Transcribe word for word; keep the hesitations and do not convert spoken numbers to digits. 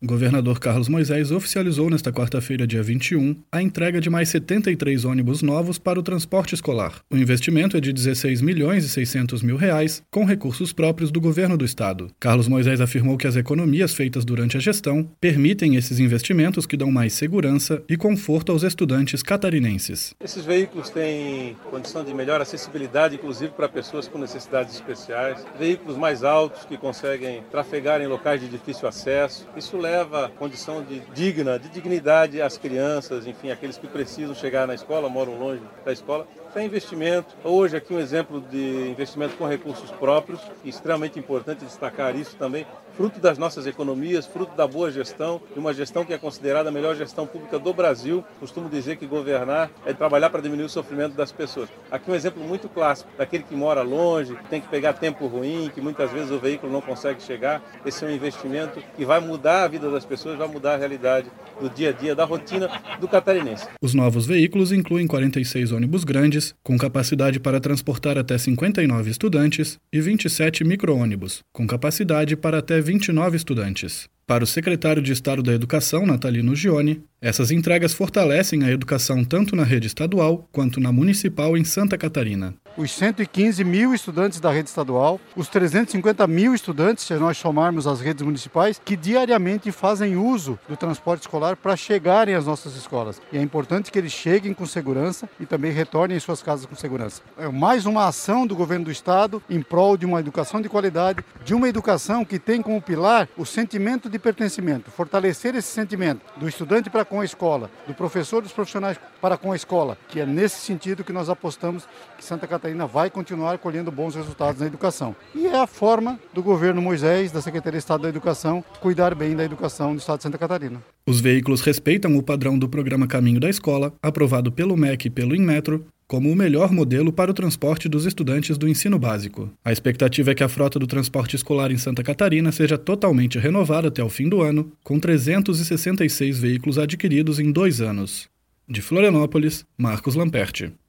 O governador Carlos Moisés oficializou nesta quarta-feira, dia vinte e um, a entrega de mais setenta e três ônibus novos para o transporte escolar. O investimento é de dezesseis milhões e seiscentos mil reais, com recursos próprios do governo do estado. Carlos Moisés afirmou que as economias feitas durante a gestão permitem esses investimentos que dão mais segurança e conforto aos estudantes catarinenses. Esses veículos têm condição de melhor acessibilidade, inclusive para pessoas com necessidades especiais. Veículos mais altos que conseguem trafegar em locais de difícil acesso. Isso leva leva condição de digna, de dignidade às crianças, enfim, aqueles que precisam chegar na escola, moram longe da escola. Tem investimento. Hoje aqui um exemplo de investimento com recursos próprios, extremamente importante destacar isso também, fruto das nossas economias, fruto da boa gestão, de uma gestão que é considerada a melhor gestão pública do Brasil. Costumo dizer que governar é trabalhar para diminuir o sofrimento das pessoas. Aqui um exemplo muito clássico, daquele que mora longe, tem que pegar tempo ruim, que muitas vezes o veículo não consegue chegar. Esse é um investimento que vai mudar a vida das pessoas, vai mudar a realidade do dia a dia, da rotina do catarinense. Os novos veículos incluem quarenta e seis ônibus grandes, com capacidade para transportar até cinquenta e nove estudantes, e vinte e sete micro-ônibus, com capacidade para até vinte e nove estudantes. Para o secretário de Estado da Educação, Natalino Gioni, essas entregas fortalecem a educação tanto na rede estadual quanto na municipal em Santa Catarina. Os cento e quinze mil estudantes da rede estadual, os trezentos e cinquenta mil estudantes, se nós somarmos as redes municipais, que diariamente fazem uso do transporte escolar para chegarem às nossas escolas. E é importante que eles cheguem com segurança e também retornem às suas casas com segurança. É mais uma ação do governo do estado em prol de uma educação de qualidade, de uma educação que tem como pilar o sentimento de pertencimento, fortalecer esse sentimento do estudante para com a escola, do professor e dos profissionais para com a escola, que é nesse sentido que nós apostamos que Santa Catarina vai continuar colhendo bons resultados na educação. E é a forma do governo Moisés, da Secretaria de Estado da Educação, cuidar bem da educação do estado de Santa Catarina. Os veículos respeitam o padrão do programa Caminho da Escola, aprovado pelo M E C e pelo Inmetro, como o melhor modelo para o transporte dos estudantes do ensino básico. A expectativa é que a frota do transporte escolar em Santa Catarina seja totalmente renovada até o fim do ano, com trezentos e sessenta e seis veículos adquiridos em dois anos. De Florianópolis, Marcos Lamperti.